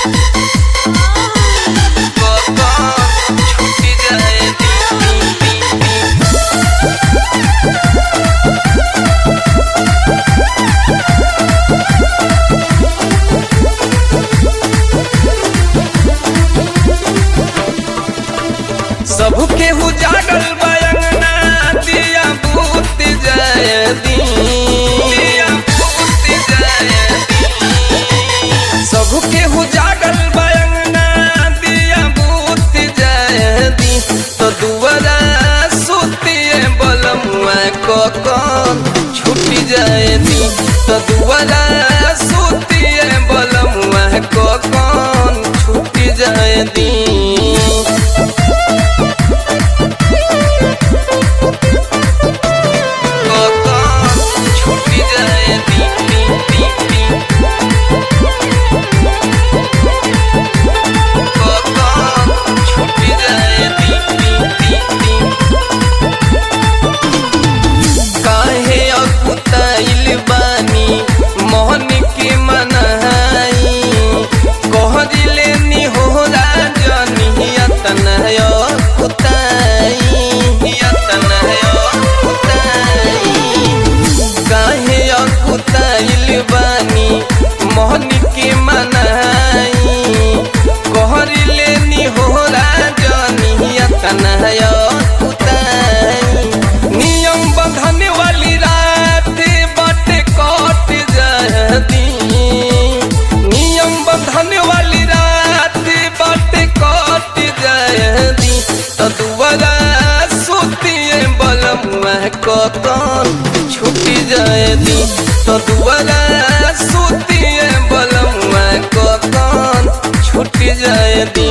सबू केहू जागल बा अंगना दिया बूत जाए दी, दिया बूत जाए दी। सबू केहू जागल बा अंगना दिया बूत जाए दी। तो दुआरा सुतिए बलमुआ कौन छूटी जाए दी। तो दुआरा सुतिए बलमुआ कौन छूटी जाए दी। नियम बंधन वाली रात बाटे कट जाए दी। नियम बंधन वाली रात बाटे कट जाए दी। तो दुआरा सुतिए बलमुआ कौन छूटी जाए दी। तो दुआरा सुतिए बलमुआ कौन छूटी जाए दी।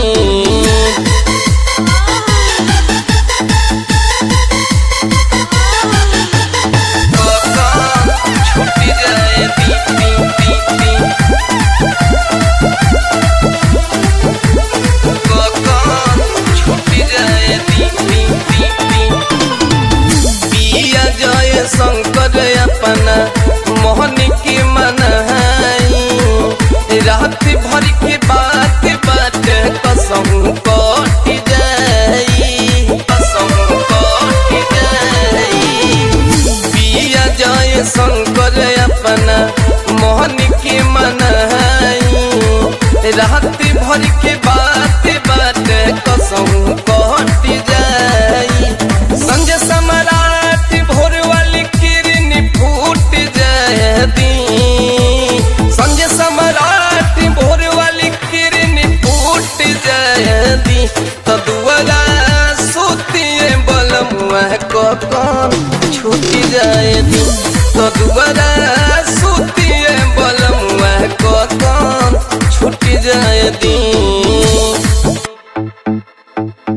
शंकर अपना मोहन के मनाई रात भर के बात बात कसम कट जाई, कसम कट जाई। पिया जय शंकर अपना मोहन के मनाई रात भर के बात बात कसम कट जाई। संजय सम्राट भोर वाली किरण फूट जाए दी। संजय सम्राट भोर वाली किरण फूट जाए दी। तो दुआरा सुतिए बलमुआ कौन छूटी जाए दी। तो दुआरा सुतिए बलमुआ कौन